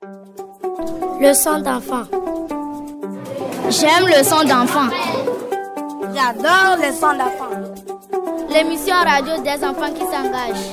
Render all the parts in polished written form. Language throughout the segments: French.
Leçon d'enfant. J'aime le son d'enfant. J'adore le son d'enfant. L'émission radio des enfants qui s'engagent.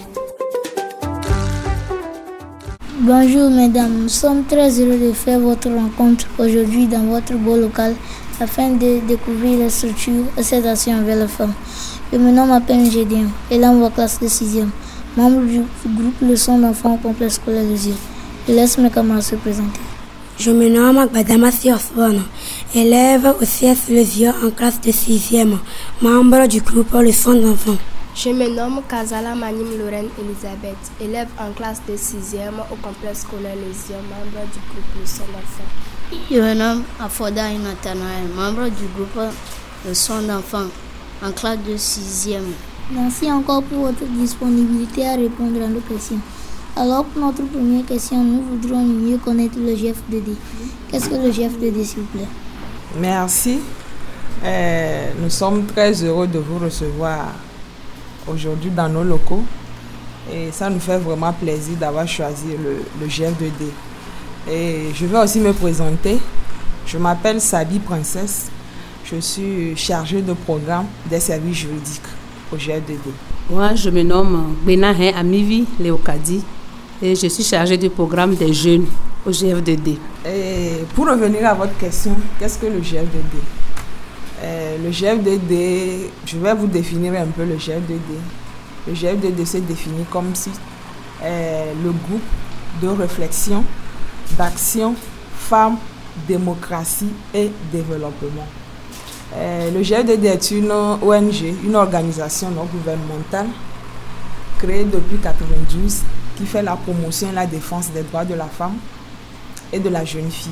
Bonjour mesdames, nous sommes très heureux de faire votre rencontre aujourd'hui dans votre beau local afin de découvrir les structures et ses actions envers les femmes. Je me nomme Apen Gédéon, élève en classe de 6e, membre du groupe Leçon d'enfants au complexe scolaire Les Yeux. Je laisse mes camarades se présenter. Je me nomme Agbadama Osborne, élève au CS Les Yeux en classe de 6e, membre du groupe Leçon d'enfants. Je me nomme Kazala Manim Lorraine Elisabeth, élève en classe de 6e au complexe scolaire Les Yeux, membre du groupe Leçon d'enfants. Je me nomme Afoda Nathanaël, membre du groupe Leçon d'enfants en classe de 6e. Merci encore pour votre disponibilité à répondre à nos questions. Alors pour notre première question, nous voudrions mieux connaître le GF2D. Qu'est-ce que le GF2D, s'il vous plaît? Merci. Nous sommes très heureux de vous recevoir aujourd'hui dans nos locaux. Et ça nous fait vraiment plaisir d'avoir choisi le GF2D. Et je vais aussi me présenter. Je m'appelle Sabi Princesse. Je suis chargée de programme des services juridiques au GF2D. Moi, je me nomme Benahin Amivi Léocadi et je suis chargée du programme des jeunes au GF2D. Et pour revenir à votre question, qu'est-ce que le GF2D? Le GF2D, je vais vous définir un peu le GF2D. Le GF2D se définit comme si le groupe de réflexion, d'action, femmes, démocratie et développement. Le GF2D est une ONG, une organisation non gouvernementale créée depuis 1992 qui fait la promotion et la défense des droits de la femme et de la jeune fille.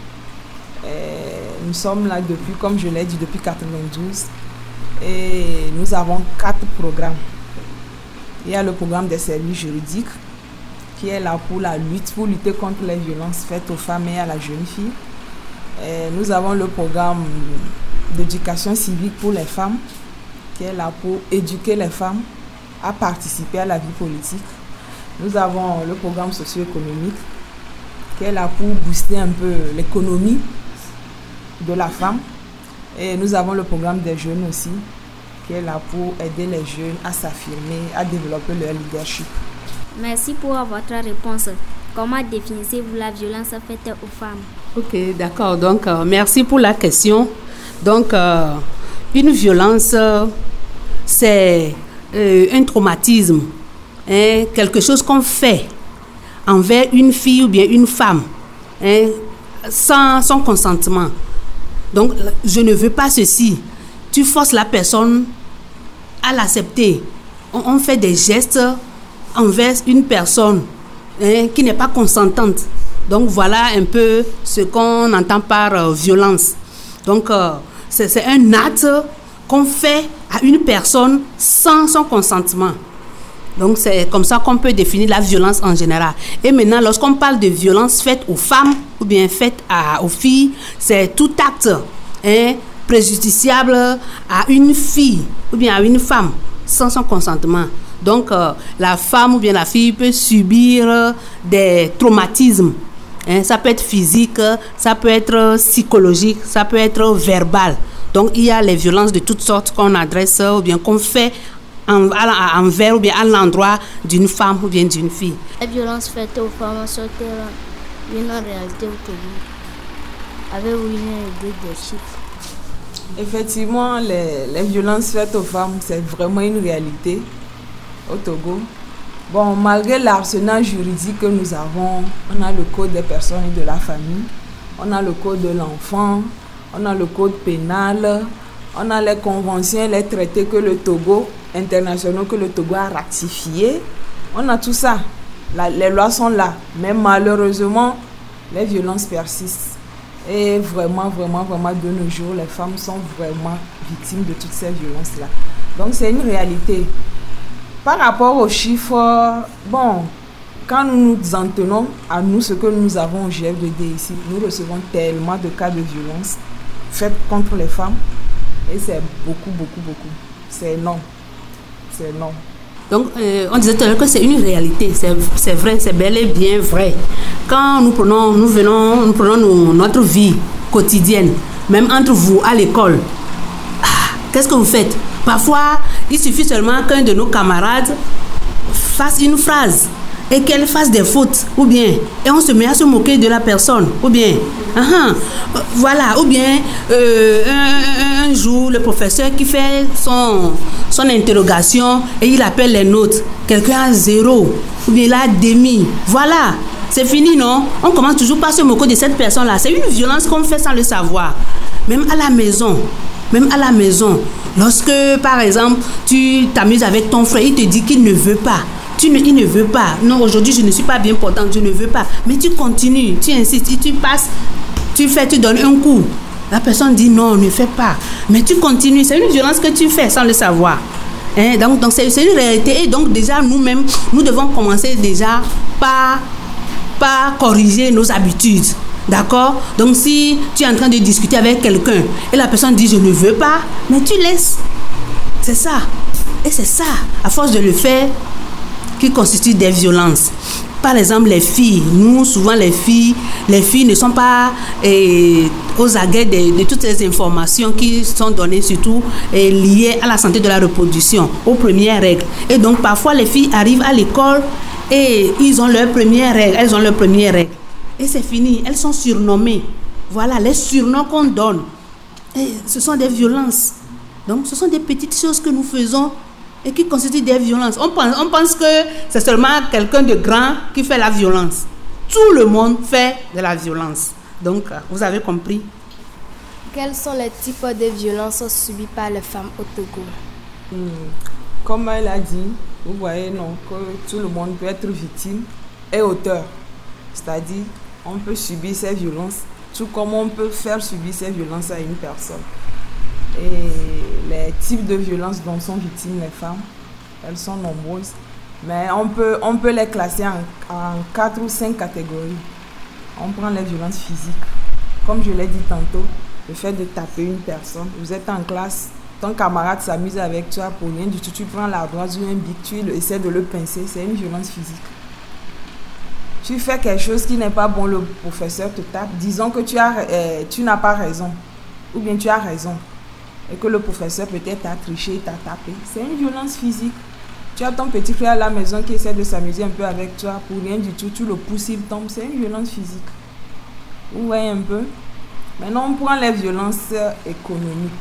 Nous sommes là depuis, comme je l'ai dit, depuis 1992 et nous avons 4 programmes. Il y a le programme des services juridiques qui est là pour lutter contre les violences faites aux femmes et à la jeune fille. Nous avons le programme d'éducation civique pour les femmes qui est là pour éduquer les femmes à participer à la vie politique. Nous avons le programme socio-économique qui est là pour booster un peu l'économie de la femme. Et nous avons le programme des jeunes aussi qui est là pour aider les jeunes à s'affirmer, à développer leur leadership. Merci pour votre réponse. Comment définissez-vous la violence faite aux femmes? Ok, d'accord. Donc, merci pour la question. Donc, une violence, c'est un traumatisme, quelque chose qu'on fait envers une fille ou bien une femme, sans son consentement. Donc, je ne veux pas ceci. Tu forces la personne à l'accepter. On fait des gestes envers une personne qui n'est pas consentante. Donc, voilà un peu ce qu'on entend par violence. Donc, c'est un acte qu'on fait à une personne sans son consentement. Donc, c'est comme ça qu'on peut définir la violence en général. Et maintenant, lorsqu'on parle de violence faite aux femmes ou bien faite aux filles, c'est tout acte préjudiciable à une fille ou bien à une femme sans son consentement. Donc, la femme ou bien la fille peut subir des traumatismes. Ça peut être physique, ça peut être psychologique, ça peut être verbal. Donc, il y a les violences de toutes sortes qu'on adresse ou bien qu'on fait envers ou bien à l'endroit d'une femme ou bien d'une fille. Les violences faites aux femmes sont une réalité au Togo. Avez-vous une idée des chiffres? Effectivement, les violences faites aux femmes, c'est vraiment une réalité au Togo. Bon, malgré l'arsenal juridique que nous avons, on a le code des personnes et de la famille, on a le code de l'enfant, on a le code pénal, on a les conventions, les traités que le Togo, internationaux que le Togo a ratifiés. On a tout ça. Les lois sont là. Mais malheureusement, les violences persistent. Et vraiment, de nos jours, les femmes sont vraiment victimes de toutes ces violences-là. Donc, c'est une réalité. Par rapport aux chiffres, bon, quand nous nous en tenons à nous, ce que nous avons au GF2D ici, nous recevons tellement de cas de violence faites contre les femmes. Et c'est beaucoup. C'est énorme. Donc, on disait tout à l'heure que c'est une réalité, c'est vrai, c'est bel et bien vrai. Quand nous prenons notre vie quotidienne, même entre vous à l'école, qu'est-ce que vous faites? Parfois, il suffit seulement qu'un de nos camarades fasse une phrase et qu'elle fasse des fautes, ou bien, et on se met à se moquer de la personne, ou bien, voilà, ou bien, un jour, le professeur qui fait son interrogation et il appelle les notes, quelqu'un a 0, ou bien il a demi, voilà, c'est fini, non? On commence toujours par se moquer de cette personne-là. C'est une violence qu'on fait sans le savoir, même à la maison. Lorsque, par exemple, tu t'amuses avec ton frère, il te dit qu'il ne veut pas. Il ne veut pas. Non, aujourd'hui, je ne suis pas bien portante, je ne veux pas. Mais tu continues, tu insistes, tu passes, tu donnes un coup. La personne dit non, ne fais pas. Mais tu continues. C'est une violence que tu fais sans le savoir. Donc c'est une réalité. Et donc, déjà, nous-mêmes, nous devons commencer déjà par corriger nos habitudes. D'accord? Donc, si tu es en train de discuter avec quelqu'un et la personne dit je ne veux pas, mais tu laisses. C'est ça. Et c'est ça, à force de le faire, qui constitue des violences. Par exemple, les filles. Nous, souvent, les filles ne sont pas aux aguets de toutes ces informations qui sont données, surtout liées à la santé de la reproduction, aux premières règles. Et donc, parfois, les filles arrivent à l'école et elles ont leurs premières règles. Et c'est fini, elles sont surnommées. Voilà, les surnoms qu'on donne. Et ce sont des violences. Donc, ce sont des petites choses que nous faisons et qui constituent des violences. On pense que c'est seulement quelqu'un de grand qui fait la violence. Tout le monde fait de la violence. Donc, vous avez compris. Quels sont les types de violences subies par les femmes au Togo? Comme elle a dit, vous voyez non, que tout le monde peut être victime et auteur. C'est-à-dire, on peut subir ces violences, tout comme on peut faire subir ces violences à une personne. Et les types de violences dont sont victimes les femmes, elles sont nombreuses. Mais on peut les classer en 4 ou 5 catégories. On prend les violences physiques. Comme je l'ai dit tantôt, le fait de taper une personne. Vous êtes en classe, ton camarade s'amuse avec toi pour rien du tout. Tu prends l'ardoise ou un bic, tu essaies de le pincer. C'est une violence physique. Tu fais quelque chose qui n'est pas bon, le professeur te tape. Disons que tu n'as pas raison. Ou bien tu as raison. Et que le professeur peut-être t'a triché, t'a tapé. C'est une violence physique. Tu as ton petit frère à la maison qui essaie de s'amuser un peu avec toi. Pour rien du tout, tu le pousses, il tombe. C'est une violence physique. Vous voyez un peu? Maintenant, on prend les violences économiques.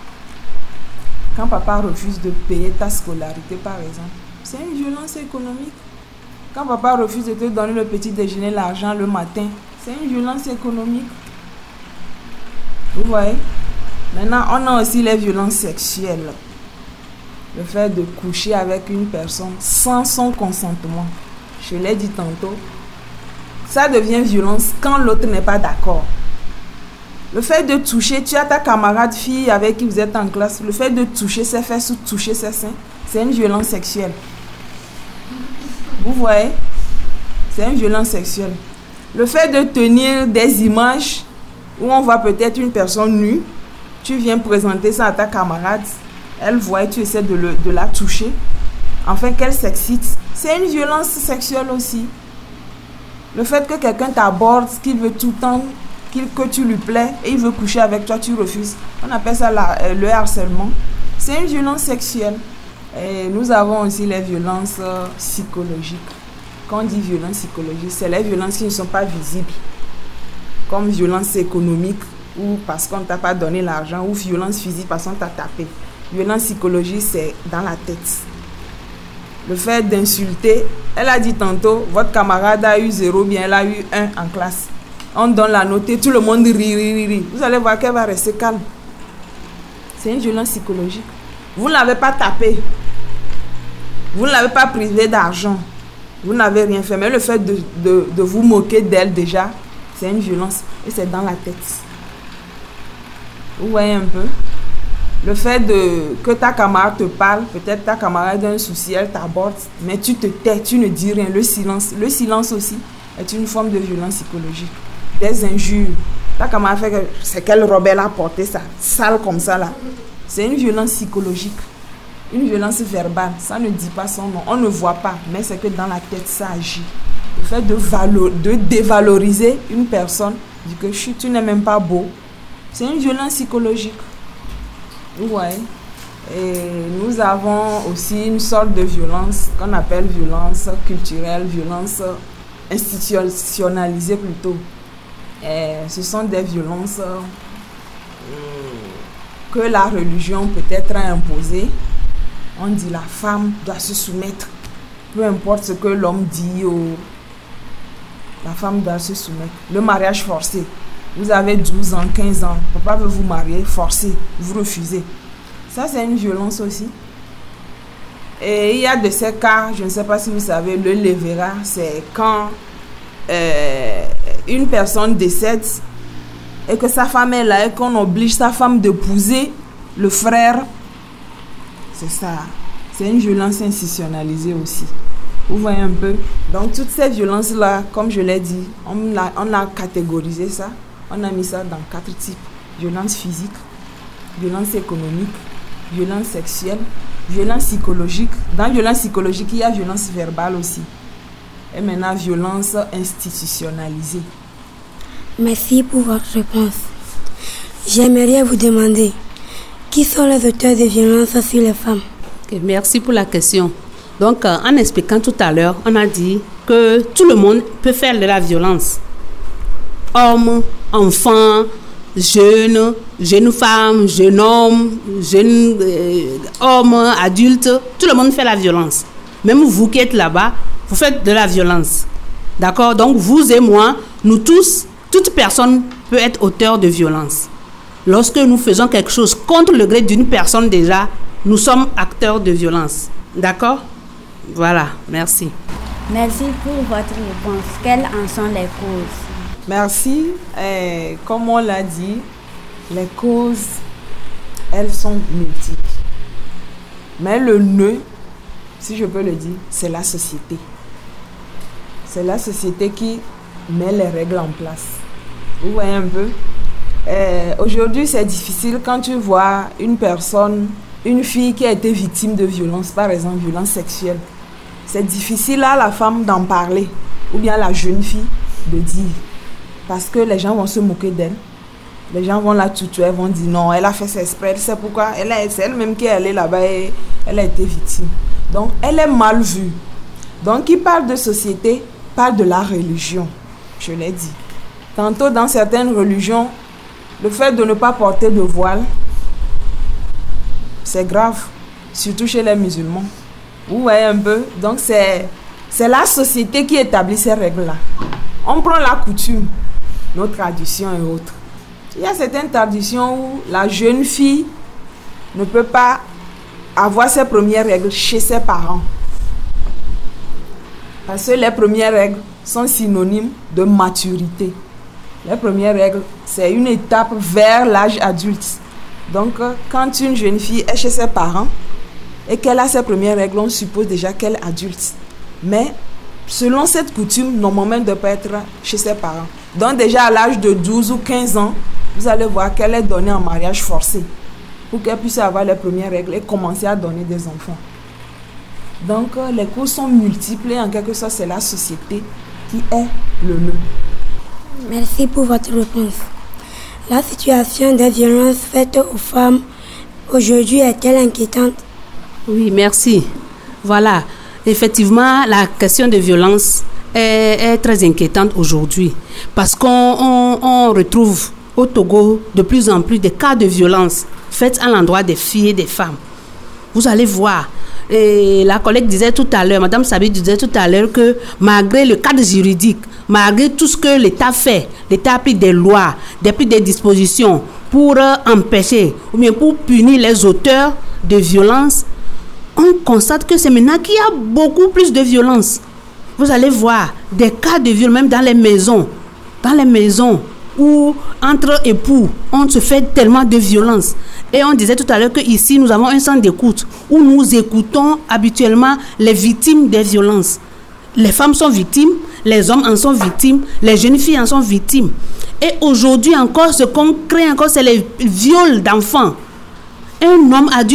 Quand papa refuse de payer ta scolarité, par exemple, c'est une violence économique. Quand papa refuse de te donner le petit déjeuner, l'argent le matin, c'est une violence économique. Vous voyez? Maintenant, on a aussi les violences sexuelles. Le fait de coucher avec une personne sans son consentement. Je l'ai dit tantôt. Ça devient violence quand l'autre n'est pas d'accord. Le fait de toucher, tu as ta camarade fille avec qui vous êtes en classe. Le fait de toucher ses fesses ou toucher ses seins, c'est une violence sexuelle. Vous voyez? C'est une violence sexuelle. Le fait de tenir des images où on voit peut-être une personne nue, tu viens présenter ça à ta camarade, elle voit et tu essaies de la toucher, afin qu'elle s'excite. C'est une violence sexuelle aussi. Le fait que quelqu'un t'aborde, qu'il veut tout le temps, que tu lui plais et il veut coucher avec toi, tu refuses. On appelle ça le harcèlement. C'est une violence sexuelle. Et nous avons aussi les violences psychologiques. Quand on dit violence psychologique, c'est les violences qui ne sont pas visibles. Comme violence économique, ou parce qu'on ne t'a pas donné l'argent, ou violence physique parce qu'on t'a tapé. Violence psychologique, c'est dans la tête. Le fait d'insulter, elle a dit tantôt, votre camarade a eu 0, bien elle a eu 1 en classe. On donne la note et tout le monde rit. Vous allez voir qu'elle va rester calme. C'est une violence psychologique. Vous ne l'avez pas tapé. Vous ne l'avez pas privé d'argent. Vous n'avez rien fait. Mais le fait de vous moquer d'elle déjà, c'est une violence. Et c'est dans la tête. Vous voyez un peu? Le fait que ta camarade te parle, peut-être ta camarade a un souci, elle t'aborde, mais tu te tais, tu ne dis rien. Le silence aussi est une forme de violence psychologique. Des injures. Ta camarade fait que c'est quelle robe elle a portée, ça, sale comme ça là. C'est une violence psychologique. une violence verbale, ça ne dit pas son nom, on ne voit pas, mais c'est que dans la tête, ça agit. Le fait de dévaloriser une personne, dit que tu n'es même pas beau, c'est une violence psychologique. Ouais. Et nous avons aussi une sorte de violence qu'on appelle violence culturelle, violence institutionnalisée plutôt. Et ce sont des violences que la religion peut-être a imposées. On dit la femme doit se soumettre. Peu importe ce que l'homme dit, la femme doit se soumettre. Le mariage forcé. Vous avez 12 ans, 15 ans, papa veut vous marier, forcé, vous refusez. Ça, c'est une violence aussi. Et il y a de ces cas, je ne sais pas si vous savez, le lévéra, c'est quand une personne décède et que sa femme est là et qu'on oblige sa femme d'épouser le frère. C'est ça. C'est une violence institutionnalisée aussi. Vous voyez un peu. Donc, toutes ces violences-là, comme je l'ai dit, on a catégorisé ça. On a mis ça dans 4 types. Violence physique, violence économique, violence sexuelle, violence psychologique. Dans violence psychologique, il y a violence verbale aussi. Et maintenant, violence institutionnalisée. Merci pour votre réponse. J'aimerais vous demander, qui sont les auteurs de violences sur les femmes? Okay, merci pour la question. Donc, en expliquant tout à l'heure, on a dit que tout le monde peut faire de la violence. Hommes, enfants, jeunes femmes, jeunes hommes, jeunes hommes, adultes, tout le monde fait la violence. Même vous qui êtes là-bas, vous faites de la violence. D'accord? Donc, vous et moi, nous tous, toute personne peut être auteur de violence. Lorsque nous faisons quelque chose contre le gré d'une personne déjà, nous sommes acteurs de violence. D'accord? Voilà, merci. Merci pour votre réponse. Quelles en sont les causes? Merci. Comme on l'a dit, les causes, elles sont multiples. Mais le nœud, si je peux le dire, c'est la société. C'est la société qui met les règles en place. Vous voyez un peu? Aujourd'hui, c'est difficile quand tu vois une personne, une fille qui a été victime de violence, par exemple, violence sexuelle. C'est difficile à la femme d'en parler, ou bien à la jeune fille de dire. Parce que les gens vont se moquer d'elle. Les gens vont la tutoyer, vont dire non, elle a fait ça exprès, c'est pourquoi c'est elle-même qui est allée là-bas et elle a été victime. Donc, elle est mal vue. Donc, qui parle de société, parle de la religion, je l'ai dit. Tantôt, dans certaines religions, le fait de ne pas porter de voile, c'est grave, surtout chez les musulmans. Vous voyez un peu? Donc, c'est la société qui établit ces règles-là. On prend la coutume, nos traditions et autres. Il y a certaines traditions où la jeune fille ne peut pas avoir ses premières règles chez ses parents. Parce que les premières règles sont synonymes de maturité. Les premières règles, c'est une étape vers l'âge adulte. Donc, quand une jeune fille est chez ses parents et qu'elle a ses premières règles, on suppose déjà qu'elle est adulte. Mais, selon cette coutume, normalement, elle ne doit pas être chez ses parents. Donc, déjà à l'âge de 12 ou 15 ans, vous allez voir qu'elle est donnée en mariage forcé pour qu'elle puisse avoir les premières règles et commencer à donner des enfants. Donc, les causes sont multiples et en quelque sorte, c'est la société qui est le nœud. Merci pour votre réponse. La situation des violences faites aux femmes aujourd'hui est-elle inquiétante? Oui, merci. Voilà. Effectivement, la question de violence est très inquiétante aujourd'hui parce qu'on retrouve au Togo de plus en plus des cas de violence faites à l'endroit des filles et des femmes. Vous allez voir, et la collègue disait tout à l'heure, Madame Sabi disait tout à l'heure que malgré le cadre juridique, malgré tout ce que l'État fait, l'État a pris des lois, pris des dispositions pour empêcher ou bien pour punir les auteurs de violences, on constate que c'est maintenant qu'il y a beaucoup plus de violence. Vous allez voir des cas de viol même dans les maisons où entre époux, on se fait tellement de violence. Et on disait tout à l'heure qu'ici, nous avons un centre d'écoute où nous écoutons habituellement les victimes des violences. Les femmes sont victimes, les hommes en sont victimes, les jeunes filles en sont victimes. Et aujourd'hui encore, ce qu'on crée encore, c'est les viols d'enfants. Un homme adulte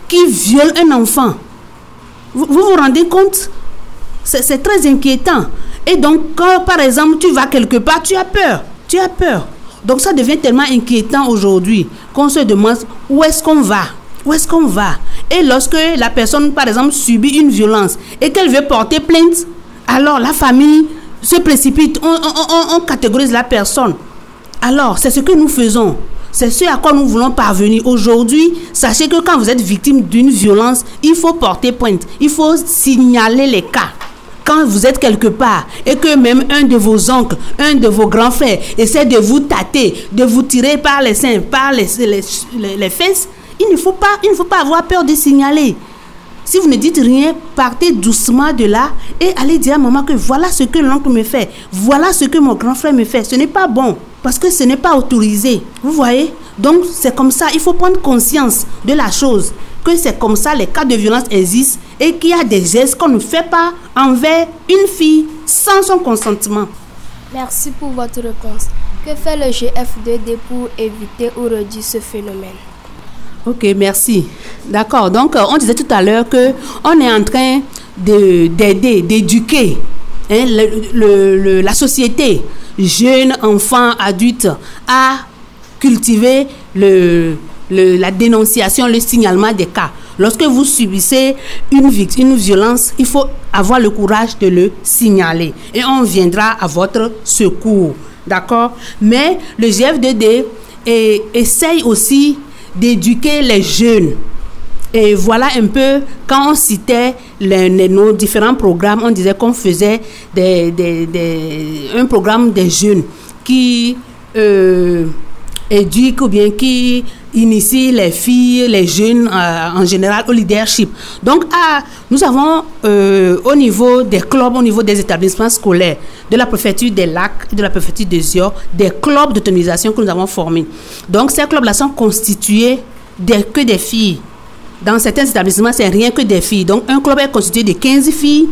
qui viole un enfant. Vous vous rendez compte? C'est très inquiétant. Et donc, quand par exemple, tu vas quelque part, tu as peur. Donc, ça devient tellement inquiétant aujourd'hui qu'on se demande où est-ce qu'on va. Et lorsque la personne, par exemple, subit une violence et qu'elle veut porter plainte, alors la famille se précipite, on catégorise la personne. Alors, c'est ce que nous faisons. C'est ce à quoi nous voulons parvenir. Aujourd'hui, sachez que quand vous êtes victime d'une violence, il faut porter plainte. Il faut signaler les cas. Quand vous êtes quelque part et que même un de vos oncles, un de vos grands frères essaie de vous tâter, de vous tirer par les seins, par les fesses, il ne faut pas avoir peur de signaler. Si vous ne dites rien, partez doucement de là et allez dire à maman que voilà ce que l'oncle me fait, voilà ce que mon grand frère me fait. Ce n'est pas bon parce que ce n'est pas autorisé. Vous voyez? Donc c'est comme ça, il faut prendre conscience de la chose, que c'est comme ça les cas de violence existent et qu'il y a des gestes qu'on ne fait pas envers une fille sans son consentement. Merci pour votre réponse. Que fait le GF2D pour éviter ou réduire ce phénomène? Ok, merci. D'accord. Donc, on disait tout à l'heure qu'on est en train d'aider, d'éduquer la société, jeunes, enfants, adultes, à cultiver la dénonciation, le signalement des cas. Lorsque vous subissez une violence, il faut avoir le courage de le signaler et on viendra à votre secours. D'accord? Mais le GF2D essaye aussi d'éduquer les jeunes. Et voilà un peu, quand on citait nos différents programmes, on disait qu'on faisait un programme des jeunes qui éduque ou bien qui initie les filles, les jeunes en général au leadership. Donc, nous avons au niveau des clubs, au niveau des établissements scolaires, de la préfecture des Lacs et de la préfecture des Zior, des clubs d'autonomisation que nous avons formés. Donc, ces clubs-là sont constitués que des filles. Dans certains établissements, c'est rien que des filles. Donc, un club est constitué de 15 filles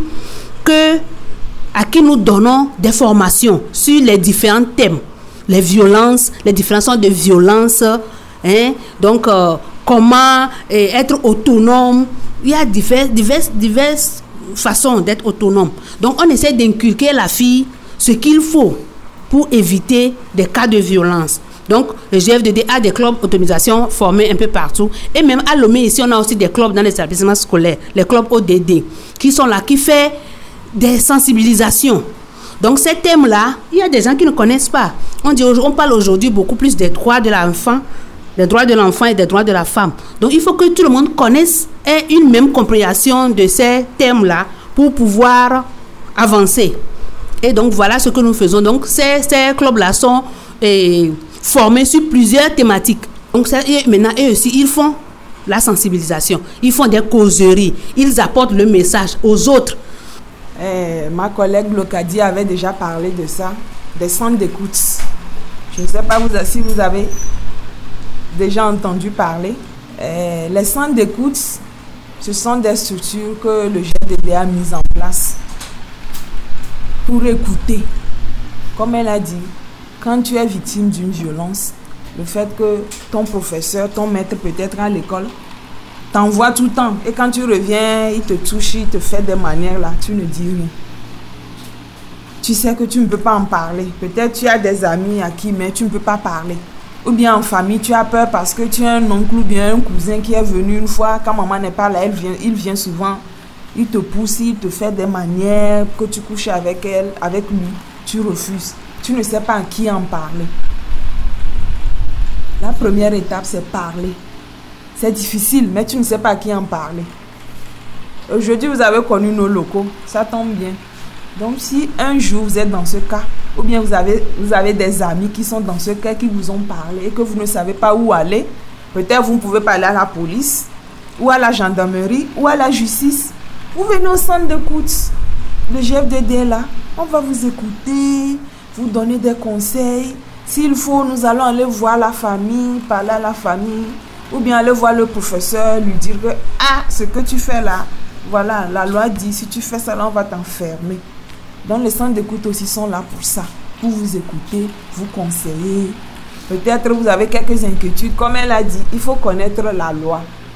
à qui nous donnons des formations sur les différents thèmes. Les violences, les différentes sortes de violences, donc comment être autonome. Il y a diverses façons d'être autonome. Donc on essaie d'inculquer à la fille ce qu'il faut pour éviter des cas de violence. Donc le GF2D a des clubs d'autonomisation formés un peu partout. Et même à Lomé, ici, on a aussi des clubs dans les établissements scolaires, les clubs ODD, qui sont là, qui font des sensibilisations. Donc, ces thèmes-là, il y a des gens qui ne connaissent pas. On parle aujourd'hui beaucoup plus des droits de l'enfant, et des droits de la femme. Donc, il faut que tout le monde connaisse et ait une même compréhension de ces thèmes-là pour pouvoir avancer. Et donc, voilà ce que nous faisons. Donc, ces clubs-là sont formés sur plusieurs thématiques. Donc, maintenant, eux aussi, ils font la sensibilisation. Ils font des causeries. Ils apportent le message aux autres. Ma collègue Locadi avait déjà parlé de ça, des centres d'écoute. Je ne sais pas si vous avez déjà entendu parler. Les centres d'écoute, ce sont des structures que le GF2D a mises en place pour écouter. Comme elle a dit, quand tu es victime d'une violence, le fait que ton professeur, ton maître peut-être à l'école, t'envoie tout le temps. Et quand tu reviens, il te touche, il te fait des manières là, tu ne dis rien. Tu sais que tu ne peux pas en parler. Peut-être tu as des amis à qui, mais tu ne peux pas parler. Ou bien en famille, tu as peur parce que tu as un oncle ou bien un cousin qui est venu une fois, quand maman n'est pas là, il vient souvent, il te pousse, il te fait des manières, que tu couches avec lui, tu refuses. Tu ne sais pas à qui en parler. La première étape, c'est parler. C'est difficile, mais tu ne sais pas à qui en parler. Aujourd'hui, vous avez connu nos locaux. Ça tombe bien. Donc, si un jour vous êtes dans ce cas, ou bien vous avez des amis qui sont dans ce cas, qui vous ont parlé et que vous ne savez pas où aller, peut-être vous ne pouvez pas aller à la police, ou à la gendarmerie, ou à la justice. Vous venez au centre d'écoute. Le GF2D est là. On va vous écouter, vous donner des conseils. S'il faut, nous allons aller voir la famille, parler à la famille. Ou bien aller voir le professeur, lui dire que ce que tu fais là, voilà, la loi dit, si tu fais ça là, on va t'enfermer. Donc les centres d'écoute aussi sont là pour ça, pour vous écouter, vous conseiller. Peut-être vous avez quelques inquiétudes, comme elle a dit, il faut connaître la loi.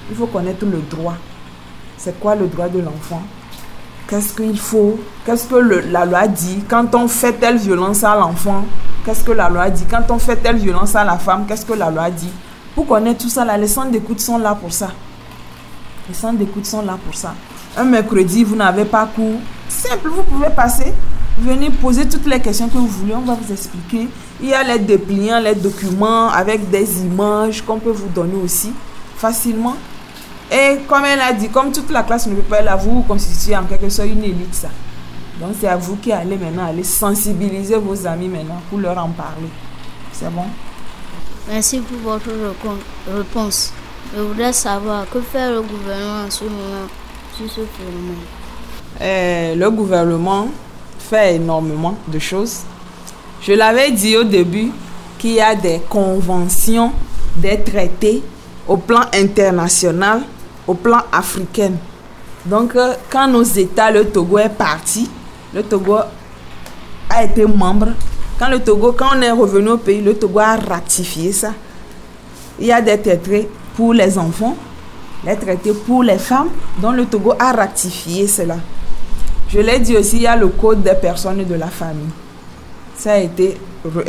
Il faut connaître le droit. C'est quoi le droit de l'enfant? Qu'est-ce qu'il faut? Qu'est-ce que la loi dit? Quand on fait telle violence à l'enfant, qu'est-ce que la loi dit? Quand on fait telle violence à la femme, qu'est-ce que la loi dit? Pour connaître tout ça, là, les centres d'écoute sont là pour ça. Les centres d'écoute sont là pour ça. Un mercredi, vous n'avez pas cours. Simple, vous pouvez passer, venir poser toutes les questions que vous voulez. On va vous expliquer. Il y a les dépliants, les documents avec des images qu'on peut vous donner aussi facilement. Et comme elle a dit, comme toute la classe ne peut pas être là, vous constituez en quelque sorte une élite, ça. Donc c'est à vous qui allez maintenant aller sensibiliser vos amis maintenant pour leur en parler. C'est bon? Merci pour votre réponse. Je voudrais savoir que fait le gouvernement en ce moment sur ce phénomène. Le gouvernement fait énormément de choses. Je l'avais dit au début qu'il y a des conventions, des traités au plan international, au plan africain. Donc, quand nos États, le Togo est parti, le Togo a été membre. Quand on est revenu au pays, le Togo a ratifié ça. Il y a des traités pour les enfants, les traités pour les femmes, dont le Togo a ratifié cela. Je l'ai dit aussi, il y a le code des personnes et de la famille. Ça a été...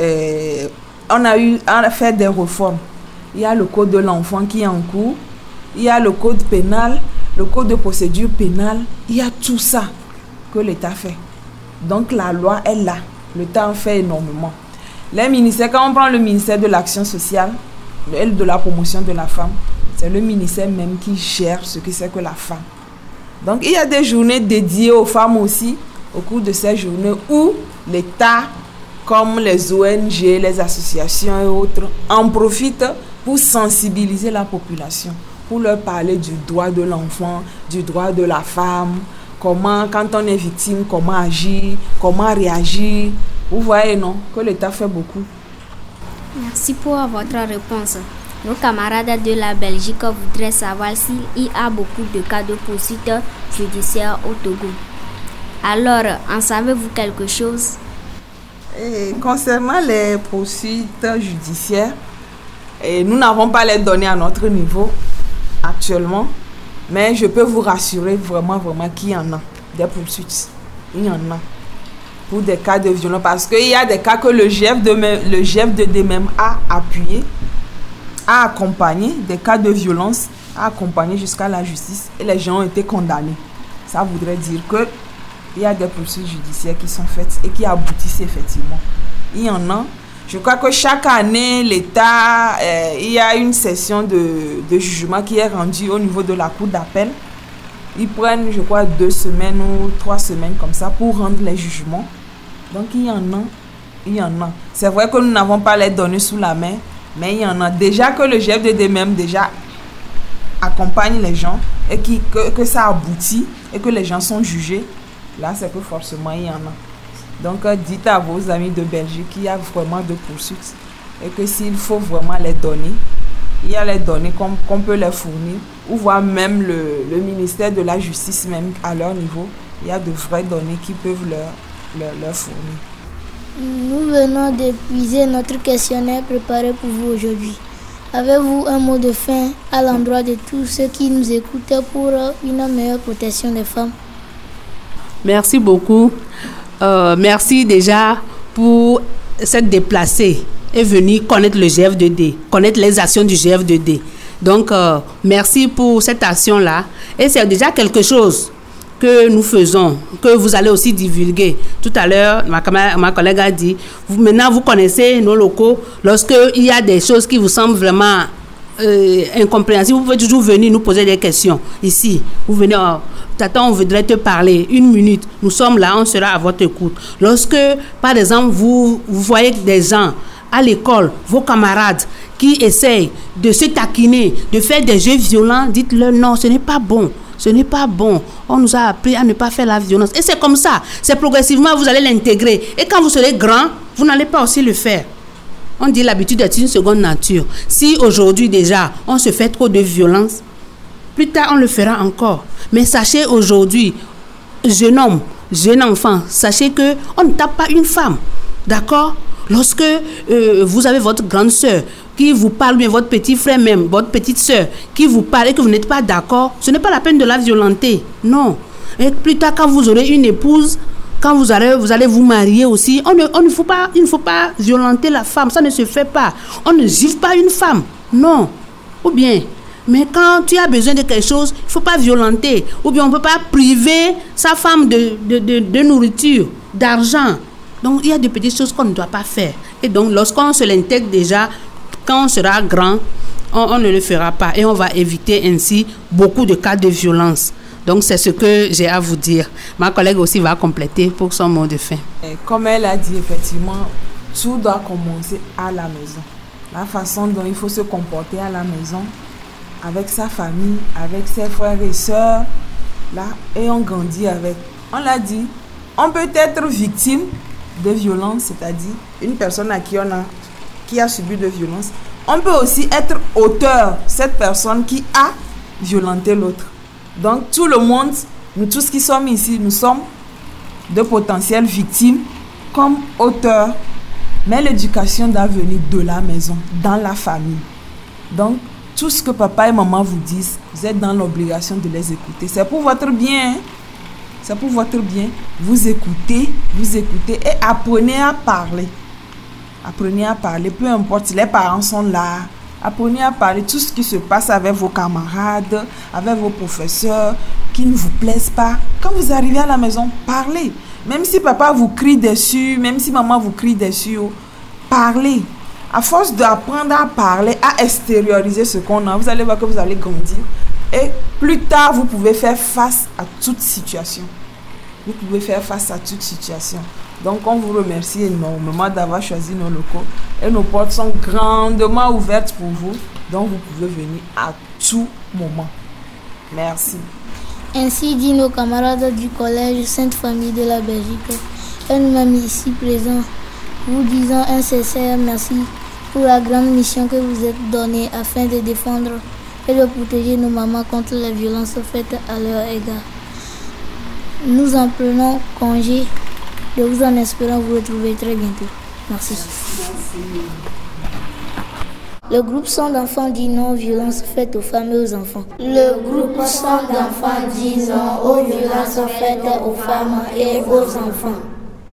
on a fait des réformes. Il y a le code de l'enfant qui est en cours. Il y a le code pénal, le code de procédure pénale. Il y a tout ça que l'État fait. Donc la loi est là. L'État en fait énormément. Les ministères, quand on prend le ministère de l'action sociale, de la promotion de la femme, c'est le ministère même qui gère ce que c'est que la femme. Donc il y a des journées dédiées aux femmes aussi, au cours de ces journées où l'État, comme les ONG, les associations et autres, en profitent pour sensibiliser la population, pour leur parler du droit de l'enfant, du droit de la femme, comment, quand on est victime, comment agir, comment réagir. Vous voyez, non, que l'État fait beaucoup. Merci pour votre réponse. Nos camarades de la Belgique voudraient savoir s'il y a beaucoup de cas de poursuites judiciaires au Togo. Alors, en savez-vous quelque chose? Et concernant les poursuites judiciaires, nous n'avons pas les données à notre niveau actuellement, mais je peux vous rassurer vraiment qu'il y en a des poursuites. Il y en a pour des cas de violence, parce qu'il y a des cas que le GFDD même a appuyé, a accompagné, des cas de violence, a accompagné jusqu'à la justice et les gens ont été condamnés. Ça voudrait dire que il y a des poursuites judiciaires qui sont faites et qui aboutissent effectivement. Il y en a. Je crois que chaque année, l'État, il y a une session de jugement qui est rendue au niveau de la cour d'appel. Ils prennent, je crois, 2 semaines ou 3 semaines comme ça pour rendre les jugements. Donc, il y en a. C'est vrai que nous n'avons pas les données sous la main, mais il y en a. Déjà que le GFDD même déjà accompagne les gens et que ça aboutit et que les gens sont jugés, là, c'est que forcément, il y en a. Donc, dites à vos amis de Belgique qu'il y a vraiment de poursuites et que s'il faut vraiment les donner, il y a les données qu'on peut les fournir, ou voir même le ministère de la Justice, même à leur niveau, il y a de vraies données qui peuvent leur fournir. Nous venons d'épuiser notre questionnaire préparé pour vous aujourd'hui. Avez-vous un mot de fin à l'endroit de tous ceux qui nous écoutent pour une meilleure protection des femmes? Merci beaucoup. Merci déjà pour s'être déplacé et venir connaître le GF2D, connaître les actions du GF2D. Donc, merci pour cette action-là. Et c'est déjà quelque chose que nous faisons, que vous allez aussi divulguer. Tout à l'heure, ma collègue a dit, maintenant vous connaissez nos locaux. Lorsqu'il y a des choses qui vous semblent vraiment incompréhensibles, vous pouvez toujours venir nous poser des questions ici. Vous venez, Tata, on voudrait te parler, 1 minute. Nous sommes là, on sera à votre écoute. Lorsque, par exemple, vous voyez des gens à l'école, vos camarades qui essayent de se taquiner, de faire des jeux violents, dites-leur non, ce n'est pas bon. Ce n'est pas bon. On nous a appris à ne pas faire la violence. Et c'est comme ça. C'est progressivement, vous allez l'intégrer. Et quand vous serez grand, vous n'allez pas aussi le faire. On dit l'habitude est une seconde nature. Si aujourd'hui déjà, on se fait trop de violence, plus tard, on le fera encore. Mais sachez aujourd'hui, jeune homme, jeune enfant, sachez qu'on ne tape pas une femme. D'accord? Lorsque vous avez votre grande sœur qui vous parle, bien votre petit frère même, votre petite sœur qui vous parle et que vous n'êtes pas d'accord, ce n'est pas la peine de la violenter. Non. Et plus tard, quand vous aurez une épouse, quand vous allez vous marier aussi, il ne faut pas violenter la femme. Ça ne se fait pas. On ne gifle pas une femme. Non. Ou bien, mais quand tu as besoin de quelque chose, il ne faut pas violenter. Ou bien on ne peut pas priver sa femme de nourriture, d'argent. Donc, il y a des petites choses qu'on ne doit pas faire. Et donc, lorsqu'on se l'intègre déjà, quand on sera grand, on ne le fera pas. Et on va éviter ainsi beaucoup de cas de violence. Donc, c'est ce que j'ai à vous dire. Ma collègue aussi va compléter pour son mot de fin. Et comme elle a dit, effectivement, tout doit commencer à la maison. La façon dont il faut se comporter à la maison, avec sa famille, avec ses frères et sœurs, là, et on grandit avec. On l'a dit, on peut être victime de violence, c'est-à-dire une personne qui a subi de violence. On peut aussi être auteur, cette personne qui a violenté l'autre. Donc tout le monde, nous tous qui sommes ici, nous sommes de potentielles victimes comme auteurs. Mais l'éducation doit venir de la maison, dans la famille. Donc tout ce que papa et maman vous disent, vous êtes dans l'obligation de les écouter. C'est pour votre bien. C'est pour votre bien. Vous écoutez et apprenez à parler. Apprenez à parler, peu importe si les parents sont là. Apprenez à parler tout ce qui se passe avec vos camarades, avec vos professeurs, qui ne vous plaisent pas. Quand vous arrivez à la maison, parlez. Même si papa vous crie dessus, même si maman vous crie dessus, parlez. À force d'apprendre à parler, à extérioriser ce qu'on a, vous allez voir que vous allez grandir. Et plus tard, vous pouvez faire face à toute situation. Vous pouvez faire face à toute situation. Donc, on vous remercie énormément d'avoir choisi nos locaux. Et nos portes sont grandement ouvertes pour vous. Donc, vous pouvez venir à tout moment. Merci. Ainsi dit nos camarades du collège Sainte-Famille de la Belgique. Et nous-mêmes ici présents, vous disons un sincère merci pour la grande mission que vous êtes donnée afin de défendre et de protéger nos mamans contre les violences faites à leur égard. Nous en prenons congé de vous en espérant vous retrouver très bientôt. Merci. Le groupe Son d'enfants dit non aux violences faites aux femmes et aux enfants. Le groupe Son d'enfants dit non aux violences faites aux femmes et aux enfants.